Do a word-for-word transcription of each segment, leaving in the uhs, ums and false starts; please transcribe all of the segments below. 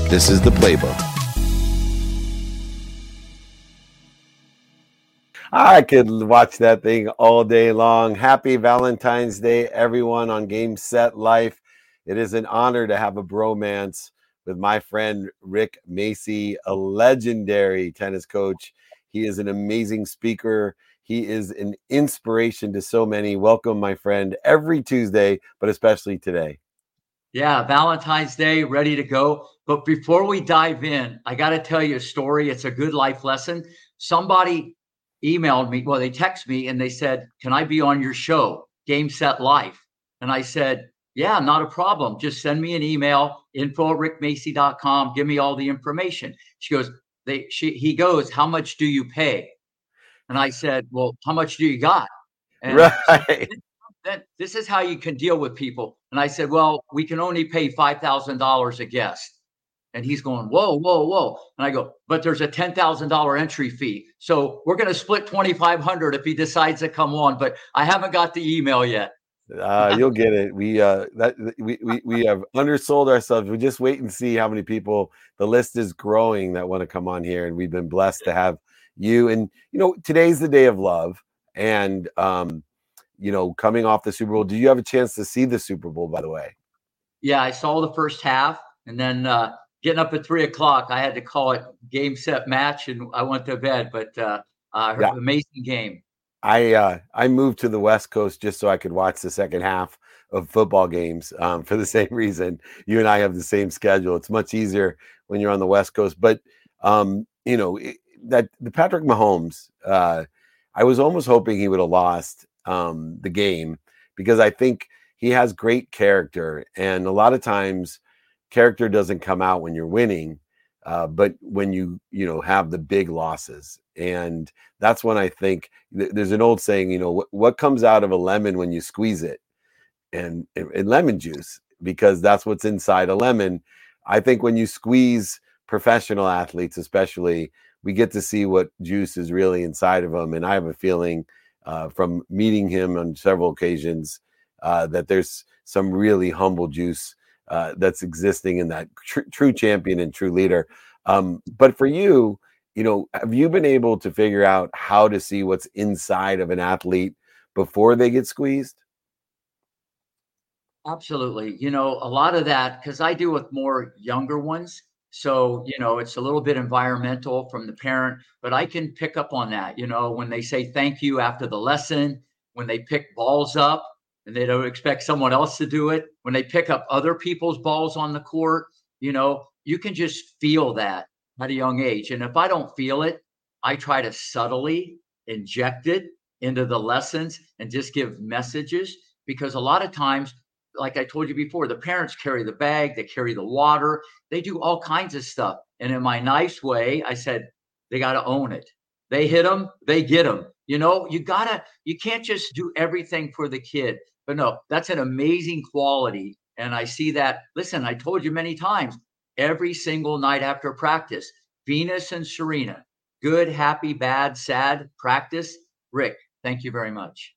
This is the playbook. I could watch that thing all day long. Happy Valentine's Day, everyone, on Game Set Life. It is an honor to have a bromance with my friend Rick Macci, a legendary tennis coach. He is an amazing speaker. He is an inspiration to so many. Welcome, my friend, every Tuesday, but especially today. Yeah, Valentine's Day, ready to go. But before we dive in, I got to tell you a story. It's a good life lesson. Somebody emailed me, well, they texted me and they said, can I be on your show, Game Set Life? And I said, yeah, not a problem. Just send me an email, info at rick macci dot com. Give me all the information. She goes, they, she, he goes, how much do you pay? And I said, well, how much do you got? And right. Then this is how you can deal with people. And I said, well, we can only pay five thousand dollars a guest. And he's going, whoa, whoa, whoa. And I go, but there's a ten thousand dollars entry fee. So we're going to split twenty-five hundred dollars if he decides to come on, but I haven't got the email yet. Uh, you'll get it. We uh, that we, we we have undersold ourselves. We just wait and see how many people. The list is growing that want to come on here, and we've been blessed to have you. And you know, today's the day of love, and um, you know, coming off the Super Bowl. Do you have a chance to see the Super Bowl? By the way, yeah, I saw the first half, and then uh, getting up at three o'clock, I had to call it game, set, match, and I went to bed. But uh, uh, yeah. amazing game. I uh, I moved to the West Coast just so I could watch the second half of football games um, for the same reason. You and I have the same schedule. It's much easier when you're on the West Coast. But, um, you know, it, that the Patrick Mahomes, uh, I was almost hoping he would have lost um, the game because I think he has great character. And a lot of times character doesn't come out when you're winning. Uh, but when you, you know, have the big losses, and that's when I think th- there's an old saying, you know, what, what comes out of a lemon when you squeeze it, and, and, and lemon juice, because that's what's inside a lemon. I think when you squeeze professional athletes, especially, we get to see what juice is really inside of them. And I have a feeling uh, from meeting him on several occasions uh, that there's some really humble juice Uh, that's existing in that tr- true champion and true leader. Um, but for you, you know, have you been able to figure out how to see what's inside of an athlete before they get squeezed? Absolutely. You know, a lot of that, because I deal with more younger ones. So, you know, it's a little bit environmental from the parent, but I can pick up on that. You know, when they say thank you after the lesson, when they pick balls up, and they don't expect someone else to do it. When they pick up other people's balls on the court, you know, you can just feel that at a young age. And if I don't feel it, I try to subtly inject it into the lessons and just give messages, because a lot of times, like I told you before, the parents carry the bag, they carry the water, they do all kinds of stuff. And in my nice way, I said, they got to own it. They hit them, they get them. You know, you gotta, you can't just do everything for the kid. But no, that's an amazing quality. And I see that. Listen, I told you many times, every single night after practice, Venus and Serena, good, happy, bad, sad practice. Rick, thank you very much.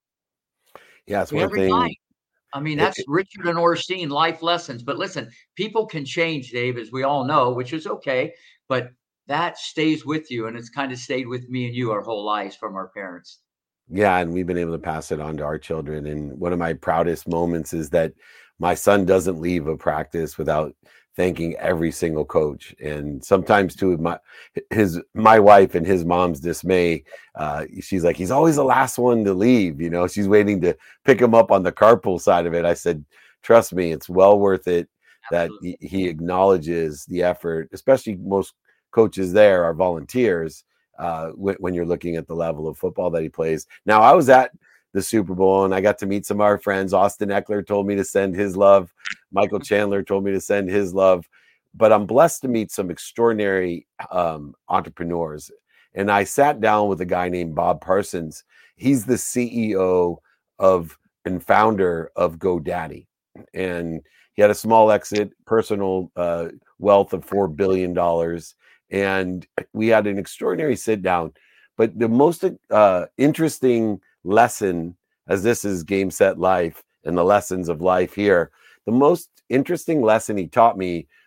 Yeah, it's one Every thing. night. I mean, that's It, Richard and Orstein life lessons. But listen, people can change, Dave, as we all know, which is okay. But that stays with you. And it's kind of stayed with me and you our whole lives from our parents. Yeah, and we've been able to pass it on to our children. And one of my proudest moments is that my son doesn't leave a practice without thanking every single coach. And sometimes to my his my wife and his mom's dismay, uh, she's like, he's always the last one to leave. You know, she's waiting to pick him up on the carpool side of it. I said, trust me, it's well worth it that he, he acknowledges the effort, especially most coaches there are volunteers. Uh, when, when you're looking at the level of football that he plays. Now, I was at the Super Bowl and I got to meet some of our friends. Austin Eckler told me to send his love. Michael Chandler told me to send his love. But I'm blessed to meet some extraordinary um, entrepreneurs. And I sat down with a guy named Bob Parsons. He's the C E O of and founder of GoDaddy. And he had a small exit, personal uh, wealth of four billion dollars. And we had an extraordinary sit down. But the most uh, interesting lesson, as this is Game Set Life and the lessons of life here, the most interesting lesson he taught me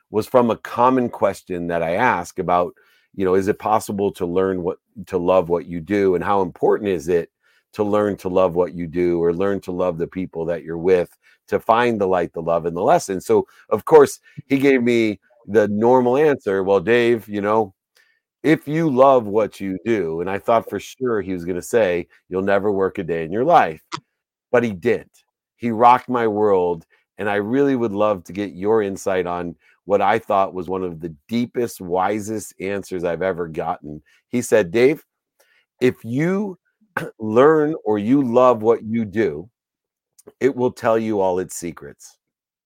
was from a common question that I ask about, you know, is it possible to learn what, to love what you do? And how important is it to learn to love what you do, or learn to love the people that you're with, to find the light, the love, and the lesson? So of course he gave me the normal answer. Well, Dave, you know, if you love what you do, and I thought for sure he was going to say, you'll never work a day in your life, but he didn't. He rocked my world. And I really would love to get your insight on what I thought was one of the deepest, wisest answers I've ever gotten. He said, Dave, if you learn or you love what you do, it will tell you all its secrets.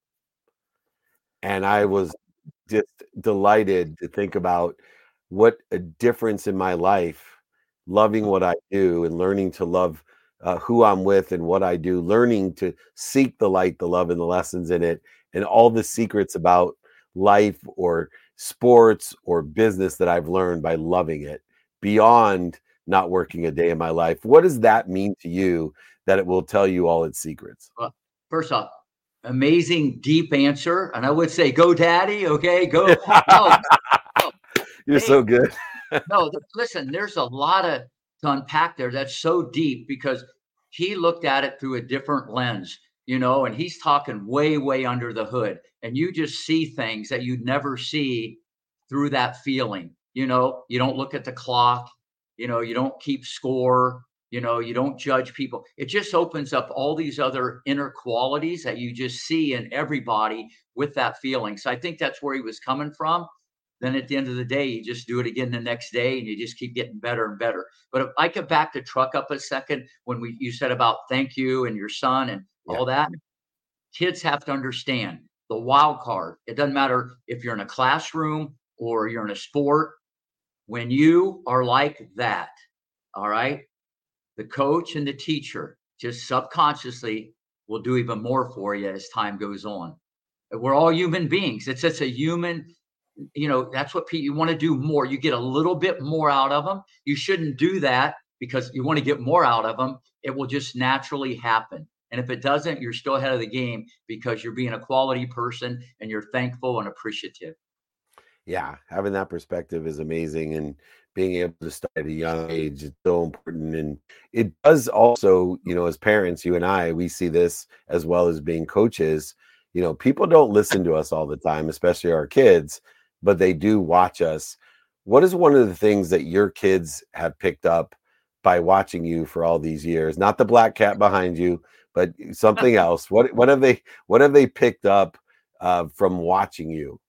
And I was just delighted to think about what a difference in my life, loving what I do and learning to love uh, who I'm with and what I do, learning to seek the light, the love, and the lessons in it, and all the secrets about life or sports or business that I've learned by loving it beyond not working a day in my life. What does that mean to you, that it will tell you all its secrets? Well, first off, amazing deep answer. And I would say, go daddy. Okay. Go. No, no. You're hey, so good. no, th- listen, there's a lot of to unpack there. That's so deep, because he looked at it through a different lens, you know, and he's talking way, way under the hood, and you just see things that you'd never see through that feeling. You know, you don't look at the clock, you know, you don't keep score, you know, you don't judge people. It just opens up all these other inner qualities that you just see in everybody with that feeling. So I think that's where he was coming from. Then at the end of the day, you just do it again the next day, and you just keep getting better and better. But if I could back the truck up a second, when we you said about thank you and your son and yeah. all that, kids have to understand the wild card. It doesn't matter if you're in a classroom or you're in a sport. When you are like that, all right, the coach and the teacher just subconsciously will do even more for you as time goes on. We're all human beings. It's just a human, you know, that's what you want to do more. You get a little bit more out of them. You shouldn't do that because you want to get more out of them. It will just naturally happen. And if it doesn't, you're still ahead of the game, because you're being a quality person and you're thankful and appreciative. Yeah, having that perspective is amazing, and being able to start at a young age is so important. And it does also, you know, as parents, you and I, we see this as well as being coaches. You know, people don't listen to us all the time, especially our kids, but they do watch us. What is one of the things that your kids have picked up by watching you for all these years? Not the black cat behind you, but something else. What what have they what have they picked up uh, from watching you?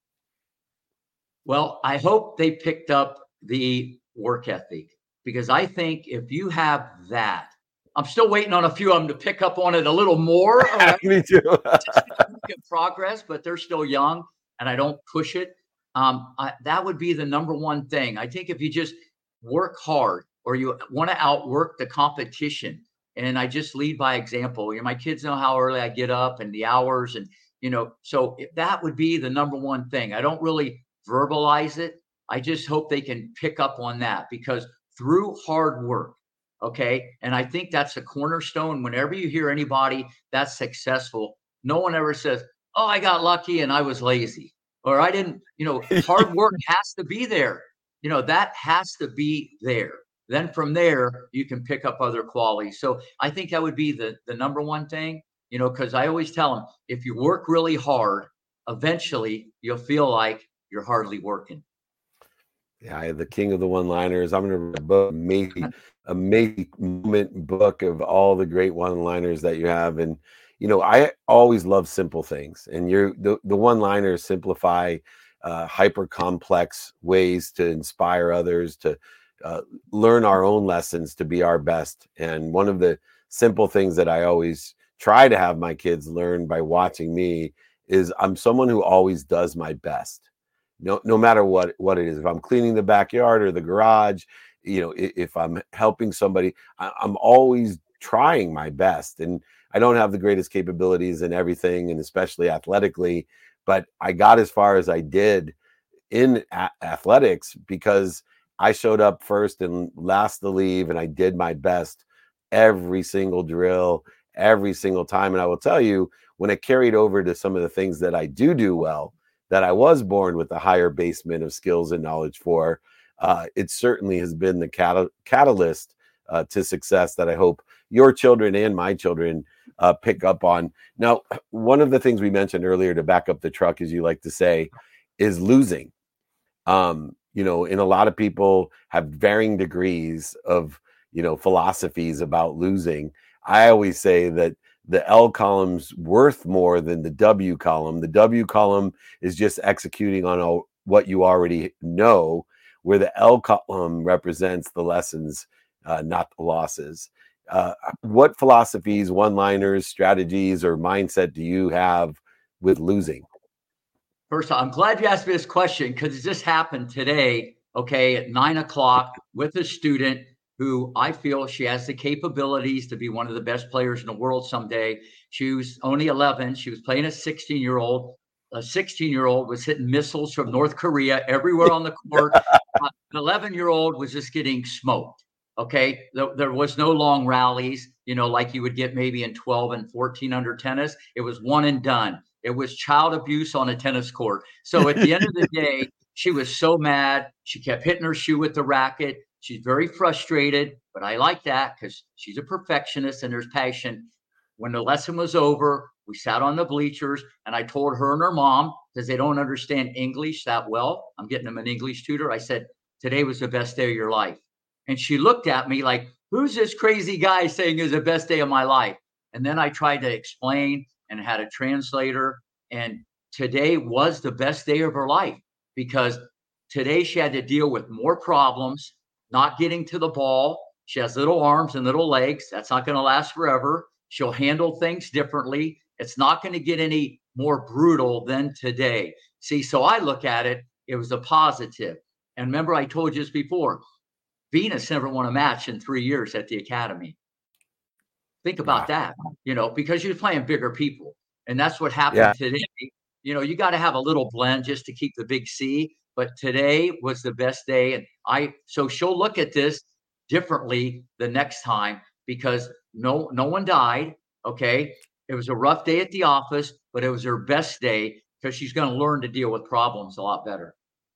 Well, I hope they picked up the work ethic, because I think if you have that, I'm still waiting on a few of them to pick up on it a little more. Right? Me too. Just making progress, but they're still young, and I don't push it. Um, I, that would be the number one thing. I think if you just work hard, or you want to outwork the competition, and I just lead by example. You know, my kids know how early I get up and the hours, and you know, so if that would be the number one thing. I don't really verbalize it. I just hope they can pick up on that, because through hard work, okay, and I think that's a cornerstone. Whenever you hear anybody that's successful, no one ever says, "Oh, I got lucky and I was lazy," or "I didn't," you know, hard work has to be there. You know, that has to be there. Then from there, you can pick up other qualities. So I think that would be the, the number one thing, you know, because I always tell them, if you work really hard, eventually you'll feel like you're hardly working. Yeah, I have the king of the one-liners. I'm going to read a book, amazing, amazing moment book of all the great one-liners that you have. And, you know, I always love simple things. And you're the, the one-liners simplify uh, hyper complex ways to inspire others, to uh, learn our own lessons, to be our best. And one of the simple things that I always try to have my kids learn by watching me is I'm someone who always does my best. No, no matter what, what it is. If I'm cleaning the backyard or the garage, you know, if, if I'm helping somebody, I, I'm always trying my best. And I don't have the greatest capabilities in everything, and especially athletically, but I got as far as I did in a- athletics because I showed up first and last to leave, and I did my best every single drill, every single time. And I will tell you, when it carried over to some of the things that I do do well, that I was born with a higher basement of skills and knowledge for, uh, it certainly has been the cat- catalyst uh, to success that I hope your children and my children uh, pick up on. Now, one of the things we mentioned earlier, to back up the truck, as you like to say, is losing. Um, you know, and a lot of people have varying degrees of, you know, philosophies about losing. I always say that the L column's worth more than the W column. The W column is just executing on a, what you already know, where the L column represents the lessons, uh, not the losses. Uh, what philosophies, one-liners, strategies, or mindset do you have with losing? First, I'm glad you asked me this question because this happened today, okay, at nine o'clock with a student who I feel she has the capabilities to be one of the best players in the world someday. She was only eleven. She was playing a sixteen-year-old. A sixteen-year-old was hitting missiles from North Korea everywhere on the court. Uh, An eleven-year-old was just getting smoked. Okay, there, there was no long rallies, you know, like you would get maybe in twelve and fourteen under tennis. It was one and done. It was child abuse on a tennis court. So at the end of the day, she was so mad. She kept hitting her shoe with the racket. She's very frustrated, but I like that because she's a perfectionist and there's passion. When the lesson was over, we sat on the bleachers and I told her and her mom, because they don't understand English that well, I'm getting them an English tutor. I said, today was the best day of your life. And she looked at me like, who's this crazy guy saying is the best day of my life? And then I tried to explain and had a translator. And today was the best day of her life because today she had to deal with more problems, not getting to the ball. She has little arms and little legs. That's not going to last forever. She'll handle things differently. It's not going to get any more brutal than today. See, so I look at it, it was a positive. And remember, I told you this before, Venus never won a match in three years at the academy. Think about Yeah. that, you know, because you're playing bigger people. And that's what Yeah. happened today. You know, you got to have a little blend just to keep the big C. But today was the best day. And I, so she'll look at this differently the next time because no, no one died. Okay. It was a rough day at the office, but it was her best day because she's going to learn to deal with problems a lot better.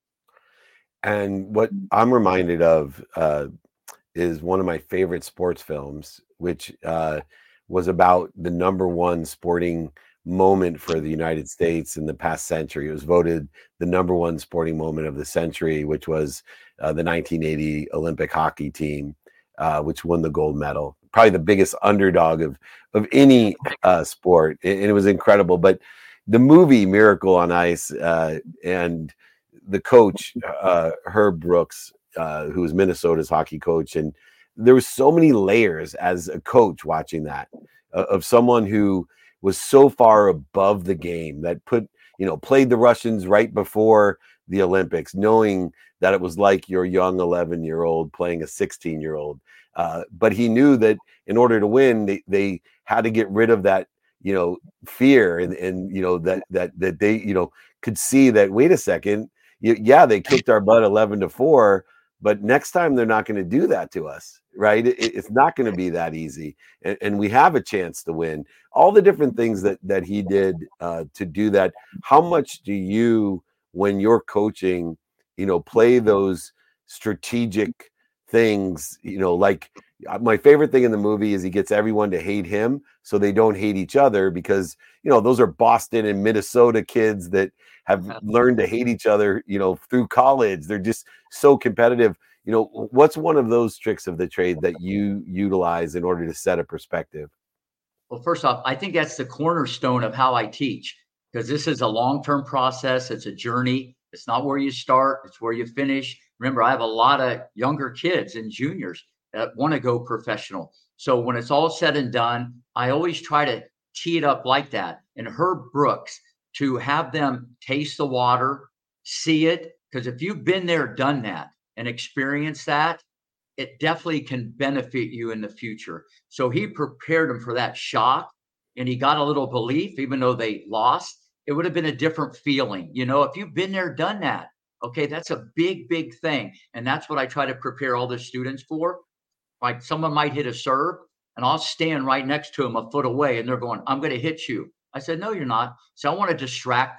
And what I'm reminded of uh, is one of my favorite sports films, which uh, was about the number one sporting moment for the United States in the past century. It was voted the number one sporting moment of the century, which was uh, the nineteen eighty Olympic hockey team, uh, which won the gold medal. Probably the biggest underdog of of any uh, sport, and it was incredible. But the movie Miracle on Ice uh, and the coach uh, Herb Brooks, uh, who was Minnesota's hockey coach, and there was so many layers as a coach watching that uh, of someone who was so far above the game that put, you know, played the Russians right before the Olympics, knowing that it was like your young eleven year old playing a sixteen year old. Uh, but he knew that in order to win, they, they had to get rid of that, you know, fear and, and, you know, that, that, that they, you know, could see that, wait a second, you, yeah, they kicked our butt eleven to four, but next time they're not going to do that to us, right? It, it's not going to be that easy. And, and we have a chance to win. All the different things that, that he did uh, to do that. How much do you, when you're coaching, you know, play those strategic things, you know, like my favorite thing in the movie is he gets everyone to hate him so they don't hate each other because, you know, those are Boston and Minnesota kids that have learned to hate each other, you know, through college. They're just so competitive. You know, what's one of those tricks of the trade that you utilize in order to set a perspective? Well, first off, I think that's the cornerstone of how I teach because this is a long-term process. It's a journey. It's not where you start, it's where you finish. Remember, I have a lot of younger kids and juniors that want to go professional. So when it's all said and done, I always try to tee it up like that. And Herb Brooks, to have them taste the water, see it, because if you've been there, done that, and experienced that, it definitely can benefit you in the future. So he prepared them for that shock and he got a little belief, even though they lost. It would have been a different feeling. You know, if you've been there, done that, okay, that's a big, big thing. And that's what I try to prepare all the students for. Like someone might hit a serve and I'll stand right next to them a foot away and they're going, I'm going to hit you. I said, no, you're not. So I want to distract them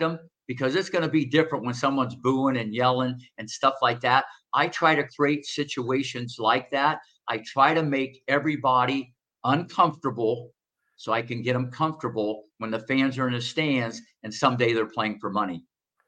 because it's going to be different when someone's booing and yelling and stuff like that. I try to create situations like that. I try to make everybody uncomfortable so I can get them comfortable when the fans are in the stands and someday they're playing for money.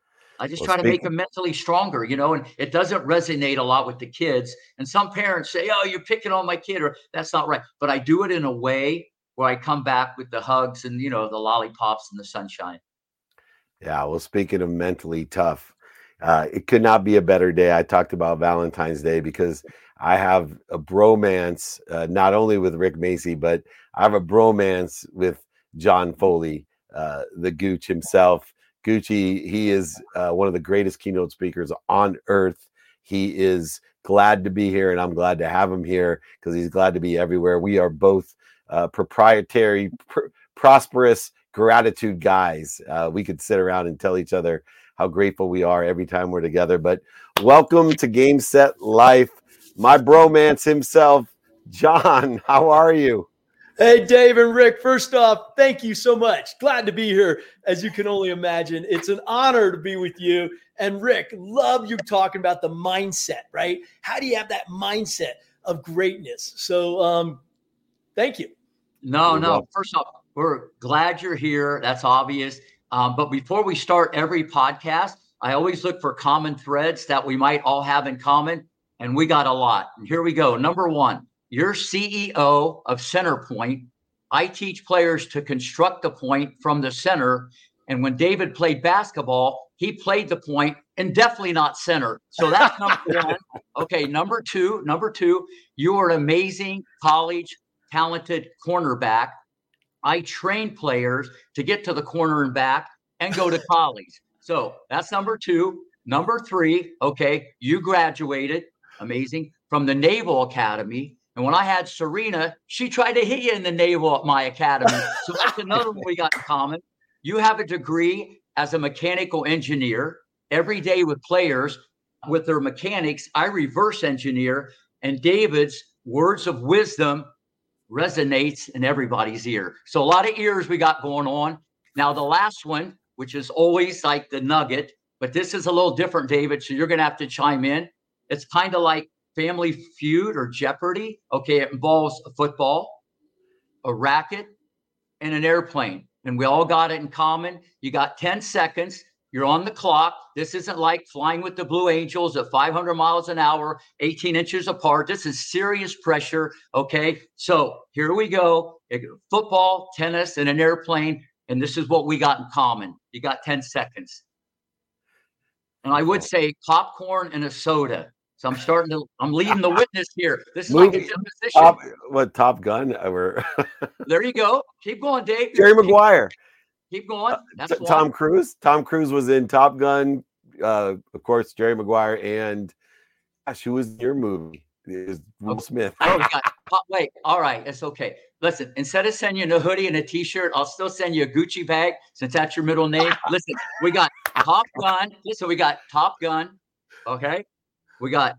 I just Well, try to make speak- them mentally stronger, you know, and it doesn't resonate a lot with the kids. And some parents say, oh, you're picking on my kid, or that's not right. But I do it in a way where I come back with the hugs and, you know, the lollipops and the sunshine. Yeah. Well, speaking of mentally tough, uh, it could not be a better day. I talked about Valentine's Day because I have a bromance, uh, not only with Rick Macy, but I have a bromance with John Foley, uh, the Gooch himself. Gucci, he is uh, one of the greatest keynote speakers on earth. He is glad to be here, and I'm glad to have him here because he's glad to be everywhere. We are both uh, proprietary, pr- prosperous, gratitude guys. Uh, we could sit around and tell each other how grateful we are every time we're together. But welcome to Game Set Life, my bromance himself, John. How are you? Hey, Dave and Rick, first off, thank you so much. Glad to be here, as you can only imagine. It's an honor to be with you. And Rick, love you talking about the mindset, right? How do you have that mindset of greatness? So um, thank you. No, You're no. welcome. First off, we're glad you're here. That's obvious. Um, but before we start every podcast, I always look for common threads that we might all have in common. And we got a lot. And here we go. Number one. You're C E O of Centerpoint. I teach players to construct the point from the center. And when David played basketball, he played the point and definitely not center. So that's number one. Okay, number two, number two, you are an amazing college talented cornerback. I train players to get to the corner and back and go to college. So that's number two. Number three, okay, you graduated, amazing, from the Naval Academy. And when I had Serena, she tried to hit you in the navel at my academy. So that's another one we got in common. You have a degree as a mechanical engineer. Every day with players, with their mechanics, I reverse engineer. And David's words of wisdom resonates in everybody's ear. So a lot of ears we got going on. Now, the last one, which is always like the nugget, but this is a little different, David. So you're going to have to chime in. It's kind of like Family Feud or Jeopardy. Okay, it involves a football, a racket, and an airplane. And we all got it in common. You got ten seconds. You're on the clock. This isn't like Flying with the Blue Angels at five hundred miles an hour, eighteen inches apart. This is serious pressure. Okay, so here we go. Football, tennis, and an airplane. And this is what we got in common. You got ten seconds. And I would say popcorn and a soda. So I'm starting to, I'm leading the witness here. This is Movie, like a deposition. Top, what, Top Gun? Or there you go. Keep going, Dave. Jerry Maguire. Keep, keep going. That's T- Tom Cruise. Tom Cruise was in Top Gun. Uh, of course, Jerry Maguire. And gosh, who was in your movie? It was Will okay. Smith. Oh, we got, wait. All right. It's okay. Listen, instead of sending you a hoodie and a t-shirt, I'll still send you a Gucci bag since that's your middle name. Listen, we got Top Gun. Listen, we got Top Gun. Okay. We got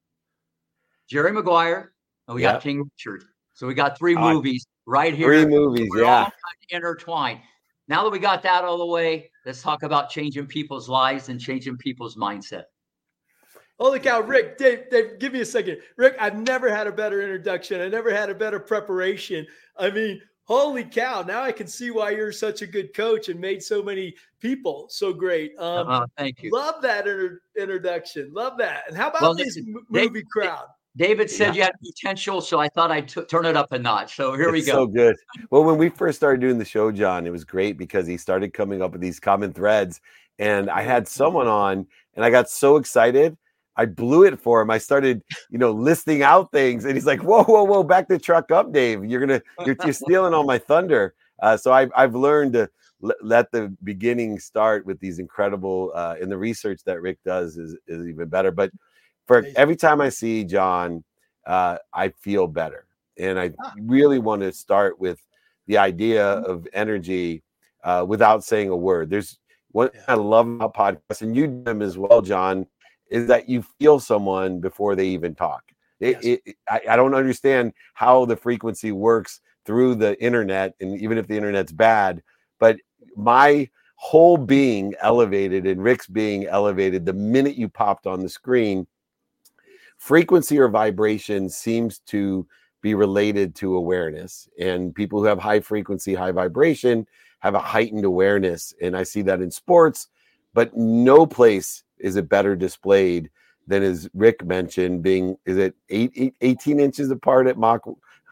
Jerry Maguire and we yep. got King Richard. So we got three uh, movies right here. Three movies, We're yeah. all kind of intertwined. Now that we got that out of the way, let's talk about changing people's lives and changing people's mindset. Holy cow, Rick, Dave, Dave, give me a second. Rick, I've never had a better introduction. I never had a better preparation. I mean, holy cow. Now I can see why you're such a good coach and made so many people so great. Um, uh, thank you. Love that inter- introduction. Love that. And how about well, this David, movie crowd? David said yeah. you had potential, so I thought I'd t- turn it up a notch. So here it's we go. So good. Well, when we first started doing the show, John, it was great because he started coming up with these common threads. And I had someone on and I got so excited. I blew it for him. I started, you know, listing out things, and he's like, "Whoa, whoa, whoa! Back the truck up, Dave. You're gonna, you're, you're stealing all my thunder." Uh, so I've I've learned to l- let the beginning start with these incredible, uh, and the research that Rick does is is even better. But for every time I see John, uh, I feel better, and I really want to start with the idea of energy uh, without saying a word. There's what I love about podcasts, and you do them as well, John, is that you feel someone before they even talk. It, yes. it, I, I don't understand how the frequency works through the internet, and even if the internet's bad, but my whole being elevated and Rick's being elevated the minute you popped on the screen. Frequency or vibration seems to be related to awareness, and people who have high frequency, high vibration have a heightened awareness. And I see that in sports, but no place is it better displayed than, as Rick mentioned, being, is it eight, eight, eighteen inches apart at Mach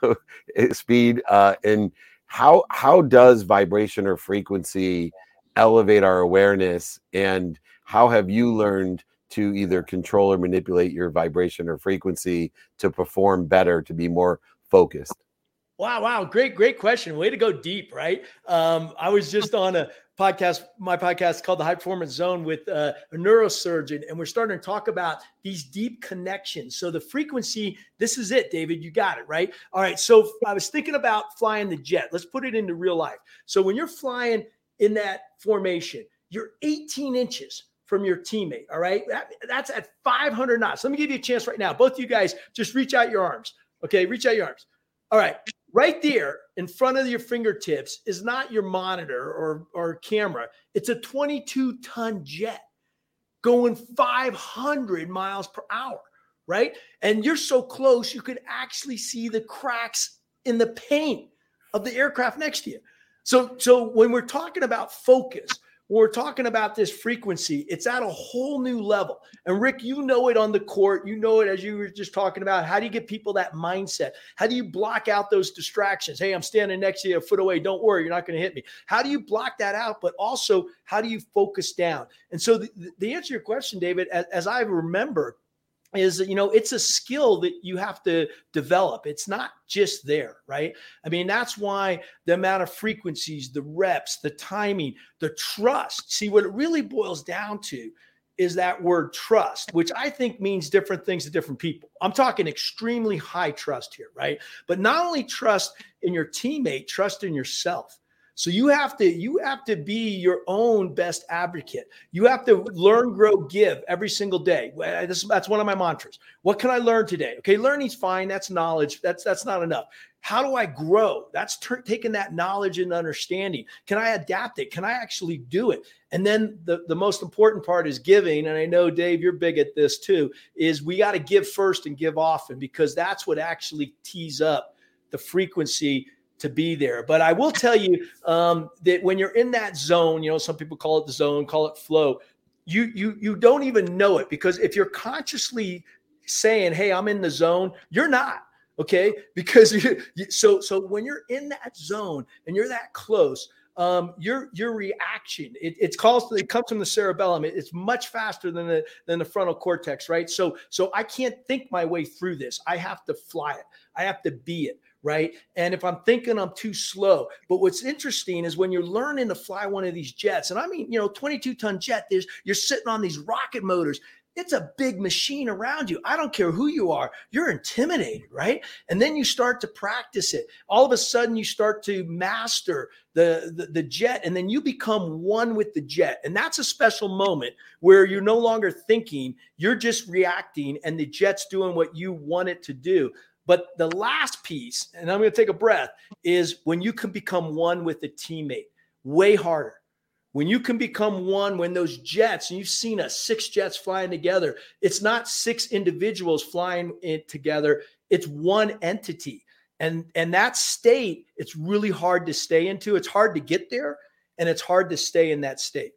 speed? Uh, and how, how does vibration or frequency elevate our awareness? And how have you learned to either control or manipulate your vibration or frequency to perform better, to be more focused? Wow. Wow. Great, great question. Way to go deep, right? Um, I was just on a podcast, my podcast called The High Performance Zone, with uh, a neurosurgeon, and we're starting to talk about these deep connections. So the frequency, this is it, David, you got it, right? All right. So I was thinking about flying the jet. Let's put it into real life. So when you're flying in that formation, you're eighteen inches from your teammate. All right. That, that's at five hundred knots. Let me give you a chance right now. Both of you guys, just reach out your arms. Okay. Reach out your arms. All right. Right there in front of your fingertips is not your monitor or, or camera. It's a twenty-two ton jet going five hundred miles per hour. Right. And you're so close, you could actually see the cracks in the paint of the aircraft next to you. So, so when we're talking about focus, when we're talking about this frequency, it's at a whole new level. And Rick, you know it on the court. You know it as you were just talking about. How do you get people that mindset? How do you block out those distractions? Hey, I'm standing next to you a foot away. Don't worry, you're not going to hit me. How do you block that out? But also, how do you focus down? And so the, the answer to your question, David, as, as I remember, is, you know, it's a skill that you have to develop. It's not just there, right? I mean, that's why the amount of frequencies, the reps, the timing, the trust. See, what it really boils down to is that word trust, which I think means different things to different people. I'm talking extremely high trust here, right? But not only trust in your teammate, trust in yourself. So you have to, you have to be your own best advocate. You have to learn, grow, give every single day. That's, that's one of my mantras. What can I learn today? Okay, learning's fine. That's knowledge. That's that's not enough. How do I grow? That's ter- taking that knowledge and understanding. Can I adapt it? Can I actually do it? And then the, the most important part is giving. And I know, Dave, you're big at this too, is we got to give first and give often, because that's what actually tees up the frequency to be there. But I will tell you um, that when you're in that zone, you know, some people call it the zone, call it flow. You, you, you don't even know it, because if you're consciously saying, hey, I'm in the zone, you're not. Okay. Because you, you, so, so when you're in that zone and you're that close, um, your, your reaction, it, it's called, it comes from the cerebellum. It, it's much faster than the, than the frontal cortex. Right. So, so I can't think my way through this. I have to fly it. I have to be it. Right. And if I'm thinking I'm too slow, but what's interesting is when you're learning to fly one of these jets, and I mean, you know, twenty-two ton jet, there's, you're sitting on these rocket motors. It's a big machine around you. I don't care who you are. You're intimidated, right? And then you start to practice it. All of a sudden you start to master the, the, the jet, and then you become one with the jet. And that's a special moment where you're no longer thinking, you're just reacting, and the jet's doing what you want it to do. But the last piece, and I'm going to take a breath, is when you can become one with a teammate. Way harder. When you can become one, when those jets, and you've seen us, six jets flying together, it's not six individuals flying it together. It's one entity. And, and that state, it's really hard to stay into. It's hard to get there, and it's hard to stay in that state.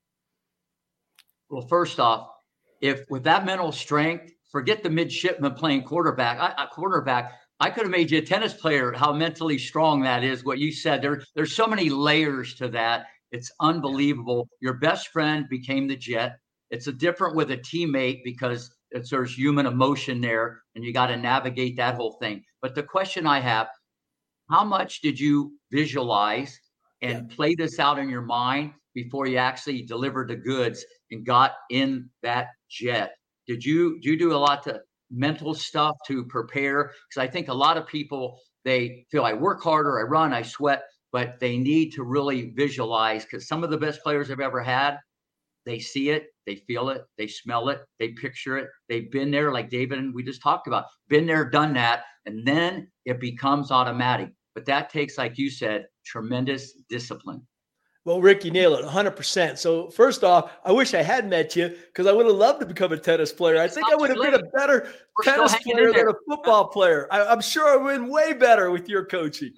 Well, first off, if with that mental strength, forget the midshipman playing quarterback. I, I, quarterback, I could have made you a tennis player, how mentally strong that is, what you said. There, there's so many layers to that. It's unbelievable. Your best friend became the jet. It's a different with a teammate, because it's, there's human emotion there, and you got to navigate that whole thing. But the question I have, how much did you visualize and yeah. play this out in your mind before you actually delivered the goods and got in that jet? Did you, did you do a lot of mental stuff to prepare? Because I think a lot of people, they feel I work harder, I run, I sweat, but they need to really visualize, because some of the best players I've ever had, they see it, they feel it, they smell it, they picture it. They've been there, like David and we just talked about, been there, done that, and then it becomes automatic. But that takes, like you said, tremendous discipline. Well, Rick, you nailed it one hundred percent. So first off, I wish I had met you because I would have loved to become a tennis player. I It's think not I would too have been late. a better We're still tennis hanging player in there. than a football player. I, I'm sure I would have been way better with your coaching.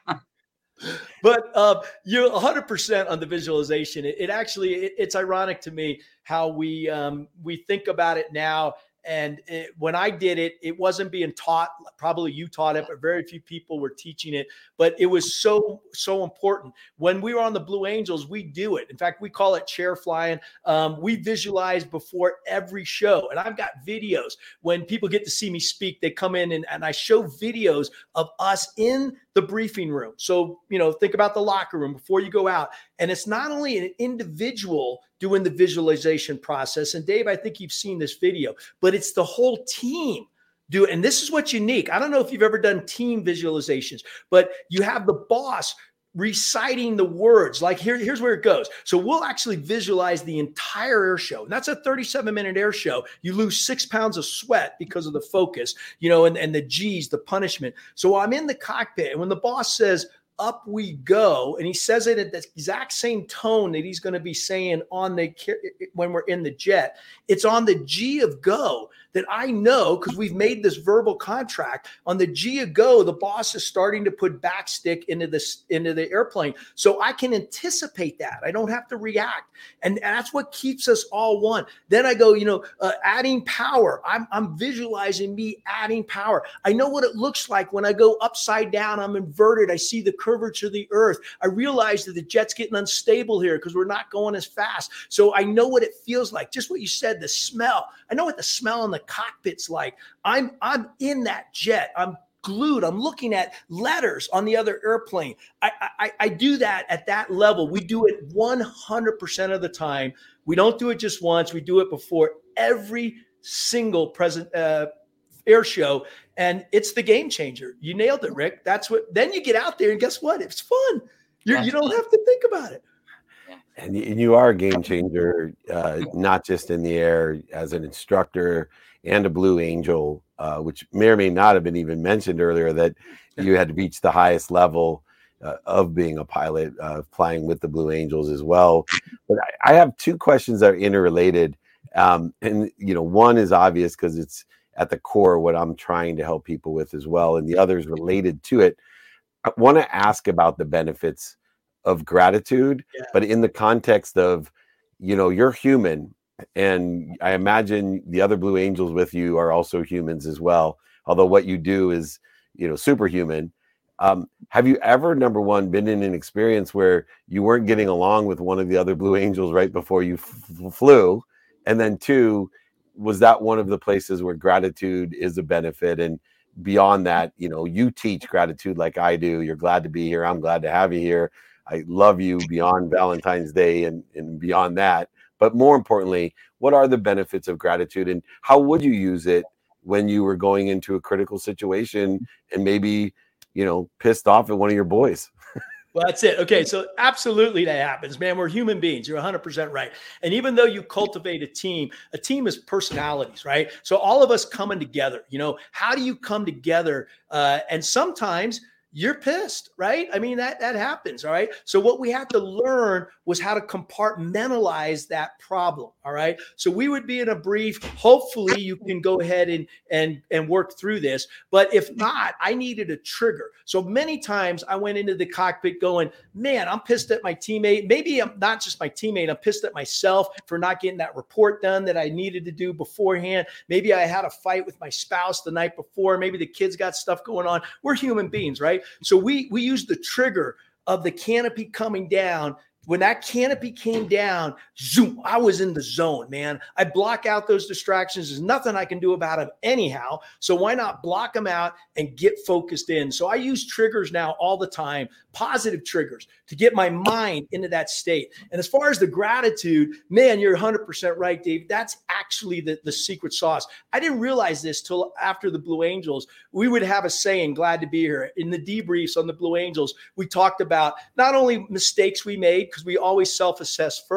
But uh, you're one hundred percent on the visualization. It, it actually, it, it's ironic to me how we um, we think about it now. And it, when I did it, it wasn't being taught. Probably you taught it, but very few people were teaching it. But it was so, so important. When we were on the Blue Angels, we do it. In fact, we call it chair flying. Um, we visualize before every show. And I've got videos. When people get to see me speak, they come in and, and I show videos of us in the briefing room. So, you know, think about the locker room before you go out. And it's not only an individual doing the visualization process. And Dave, I think you've seen this video, but it's the whole team do it. And this is what's unique. I don't know if you've ever done team visualizations, but you have the boss reciting the words. Like here, here's where it goes. So we'll actually visualize the entire air show. And that's a thirty-seven minute air show. You lose six pounds of sweat because of the focus, you know, and, and the G's, the punishment. So I'm in the cockpit. And when the boss says, up we go, and he says it at the exact same tone that he's going to be saying on the when we're in the jet, it's on the G of go that I know, because we've made this verbal contract. On the G of go, the boss is starting to put backstick into this into the airplane, so I can anticipate that. I don't have to react, and that's what keeps us all one. Then I go, you know, uh, adding power. I'm I'm visualizing me adding power. I know what it looks like when I go upside down. I'm inverted. I see the curvature of the earth. I realize that the jet's getting unstable here because we're not going as fast. So I know what it feels like. Just what you said, the smell. I know what the smell in the cockpit's like. I'm I'm in that jet. I'm glued. I'm looking at letters on the other airplane. I, I, I do that at that level. We do it one hundred percent of the time. We don't do it just once. We do it before every single present uh, air show. And it's the game changer. You nailed it, Rick. That's what, then you get out there and guess what? It's fun. You're, you don't have to think about it. And you are a game changer, uh, not just in the air as an instructor and a Blue Angel, uh, which may or may not have been even mentioned earlier, that you had to reach the highest level uh, of being a pilot, uh, flying with the Blue Angels as well. But I, I have two questions that are interrelated. Um, and, you know, one is obvious because it's at the core what I'm trying to help people with as well. And the other is related to it. I want to ask about the benefits of gratitude, yeah. But in the context of, you know, you're human, and I imagine the other Blue Angels with you are also humans as well. Although what you do is, you know, superhuman. Um, have you ever, number one, been in an experience where you weren't getting along with one of the other Blue Angels right before you f- flew? And then two, was that one of the places where gratitude is a benefit? And beyond that, you know, you teach gratitude like I do. You're glad to be here. I'm glad to have you here. I love you beyond Valentine's Day and, and beyond that. But more importantly, what are the benefits of gratitude, and how would you use it when you were going into a critical situation and maybe, you know, pissed off at one of your boys? Well, that's it. Okay. So absolutely that happens, man. We're human beings. You're one hundred percent right. And even though you cultivate a team, a team is personalities, right? So all of us coming together, you know, how do you come together? Uh, and sometimes you're pissed, right? I mean, that, that happens. All right. So what we had to learn was how to compartmentalize that problem. All right. So we would be in a brief. Hopefully you can go ahead and, and, and work through this. But if not, I needed a trigger. So many times I went into the cockpit going, man, I'm pissed at my teammate. Maybe I'm not just my teammate. I'm pissed at myself for not getting that report done that I needed to do beforehand. Maybe I had a fight with my spouse the night before. Maybe the kids got stuff going on. We're human beings, right? So we we use the trigger of the canopy coming down. When that canopy came down, zoom, I was in the zone, man. I block out those distractions. There's nothing I can do about them anyhow. So why not block them out and get focused in? So I use triggers now all the time, positive triggers, to get my mind into that state. And as far as the gratitude, man, you're one hundred percent right, Dave. That's actually the, the secret sauce. I didn't realize this till after the Blue Angels. We would have a saying, glad to be here. In the debriefs on the Blue Angels, we talked about not only mistakes we made, because we always self-assess first,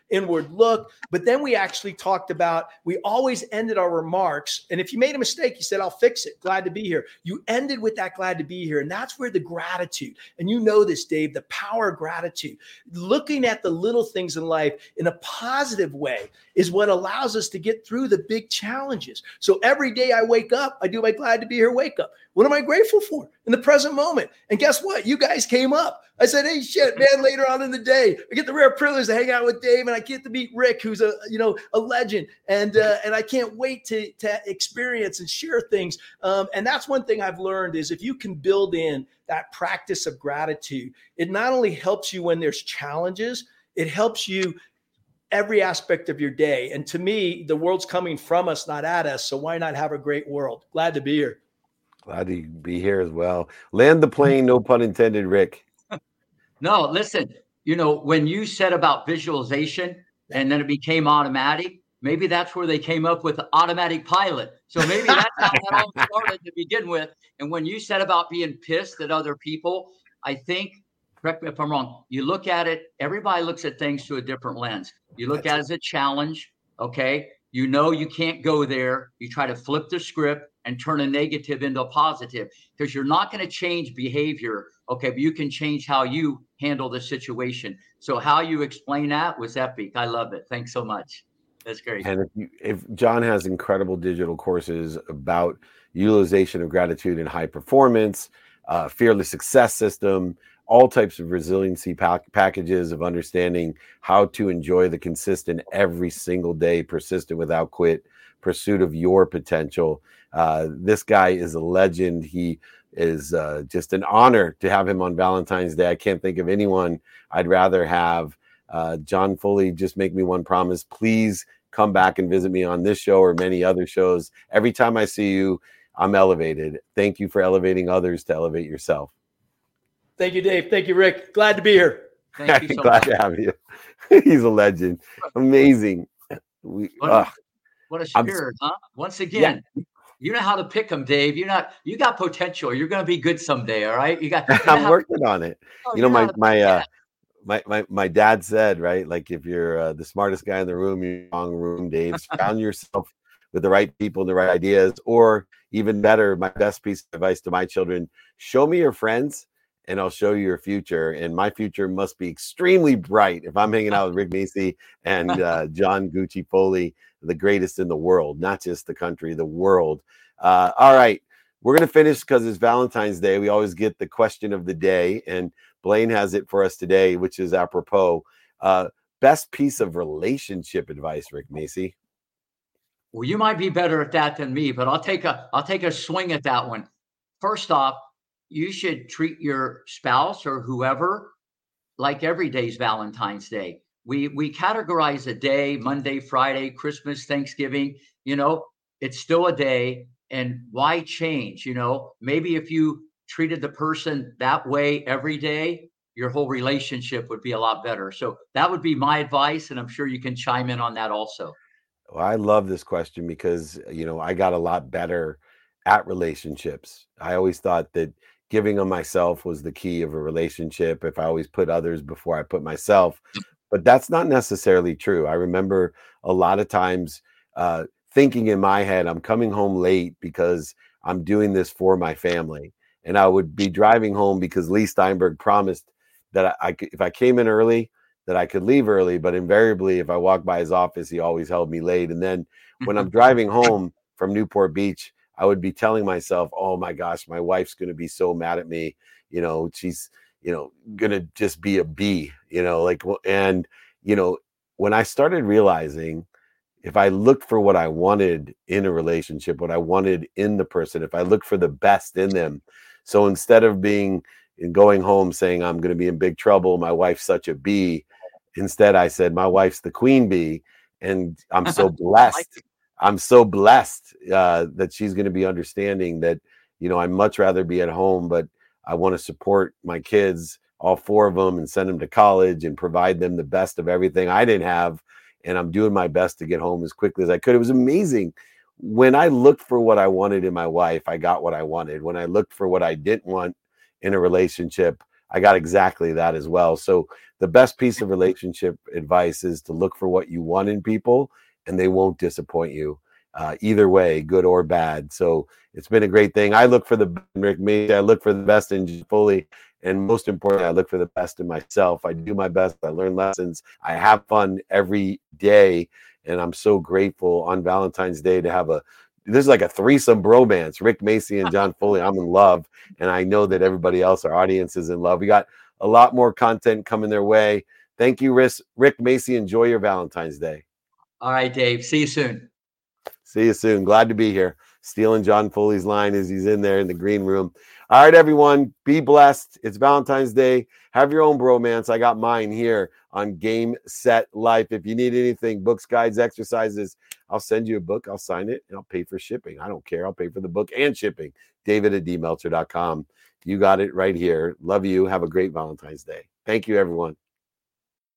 inward look. But then we actually talked about, we always ended our remarks. And if you made a mistake, you said, I'll fix it. Glad to be here. You ended with that glad to be here. And that's where the gratitude, and you know this, Dave, the power of gratitude, looking at the little things in life in a positive way is what allows us to get through the big challenges. So every day I wake up, I do my glad to be here wake up. What am I grateful for in the present moment? And guess what? You guys came up. I said, hey, shit, man, later on in the day, I get the rare privilege to hang out with Dave, and I get to meet Rick, who's a, you know, a legend. And, uh, and I can't wait to, to experience and share things. Um, and that's one thing I've learned is if you can build in that practice of gratitude, it not only helps you when there's challenges, it helps you every aspect of your day. And to me, the world's coming from us, not at us. So why not have a great world? Glad to be here. Glad to be here as well. Land the plane, no pun intended, Rick. No, listen, you know, when you said about visualization and then it became automatic, maybe that's where they came up with automatic pilot. So maybe that's how that all started to begin with. And when you said about being pissed at other people, I think, correct me if I'm wrong, you look at it, everybody looks at things through a different lens. You look at it as a challenge, okay? You know you can't go there. You try to flip the script and turn a negative into a positive because you're not going to change behavior, okay? But you can change how you handle the situation. So how you explain that was epic. I love it. Thanks so much. That's great. And if, you, if John has incredible digital courses about utilization of gratitude and high performance, uh, fearless success system, all types of resiliency pack- packages of understanding how to enjoy the consistent every single day, persistent without quit, pursuit of your potential. Uh, this guy is a legend. He is uh, just an honor to have him on Valentine's Day. I can't think of anyone I'd rather have. Uh, John Foley, just make me one promise. Please come back and visit me on this show or many other shows. Every time I see you, I'm elevated. Thank you for elevating others to elevate yourself. Thank you, Dave. Thank you, Rick. Glad to be here. Thank you so Glad much. to have you. He's a legend. Amazing. We, What a, uh, what a I'm- spirit, huh? Once again, you know how to pick them, Dave. You're not, you got potential. You're going to be good someday. All right. You got, you know I'm how- working on it. oh, You know, know my how to- my uh, yeah. my my my dad said, right? Like if you're uh, the smartest guy in the room, you're in the wrong room, Dave. Surround yourself with the right people and the right ideas. Or even better, my best piece of advice to my children: show me your friends, and I'll show you your future. And my future must be extremely bright if I'm hanging out with Rick Macy and uh, John Gucci Foley, the greatest in the world, not just the country, the world. Uh, all right, we're going to finish because it's Valentine's Day. We always get the question of the day, and Blaine has it for us today, which is apropos. Uh, best piece of relationship advice, Rick Macy. Well, you might be better at that than me, but I'll take a, I'll take a swing at that one. First off, you should treat your spouse or whoever like every day's Valentine's Day. We we categorize a day, Monday, Friday, Christmas, Thanksgiving, you know, it's still a day. And why change? You know, maybe if you treated the person that way every day, your whole relationship would be a lot better. So that would be my advice. And I'm sure you can chime in on that also. Well, I love this question because, you know, I got a lot better at relationships. I always thought that giving of myself was the key of a relationship. If I always put others before I put myself, but that's not necessarily true. I remember a lot of times uh, thinking in my head, I'm coming home late because I'm doing this for my family. And I would be driving home because Lee Steinberg promised that I, I could, if I came in early, that I could leave early. But invariably, if I walked by his office, he always held me late. And then when I'm driving home from Newport Beach, I would be telling myself, oh my gosh, my wife's going to be so mad at me. You know, she's, you know, going to just be a bee, you know, like, and, you know, when I started realizing if I looked for what I wanted in a relationship, what I wanted in the person, if I looked for the best in them. So instead of being and going home saying, I'm going to be in big trouble, my wife's such a bee, instead I said, my wife's the queen bee. And I'm so blessed. I'm so blessed uh, that she's going to be understanding that, you know, I'd much rather be at home, but I want to support my kids, all four of them, and send them to college and provide them the best of everything I didn't have. And I'm doing my best to get home as quickly as I could. It was amazing. When I looked for what I wanted in my wife, I got what I wanted. When I looked for what I didn't want in a relationship, I got exactly that as well. So the best piece of relationship advice is to look for what you want in people, and they won't disappoint you. Uh, either way, good or bad. So it's been a great thing. I look for the Rick Macci, I look for the best in John Foley, and most importantly, I look for the best in myself. I do my best. I learn lessons. I have fun every day, and I'm so grateful on Valentine's Day to have a. This is like a threesome bromance. Rick Macci and John Foley. I'm in love, and I know that everybody else, our audience, is in love. We got a lot more content coming their way. Thank you, Rick, Rick Macci. Enjoy your Valentine's Day. All right, Dave. See you soon. See you soon. Glad to be here. Stealing John Foley's line as he's in there in the green room. All right, everyone. Be blessed. It's Valentine's Day. Have your own bromance. I got mine here on Game Set Life. If you need anything, books, guides, exercises, I'll send you a book. I'll sign it, and I'll pay for shipping. I don't care. I'll pay for the book and shipping. David at d meltzer dot com. You got it right here. Love you. Have a great Valentine's Day. Thank you, everyone.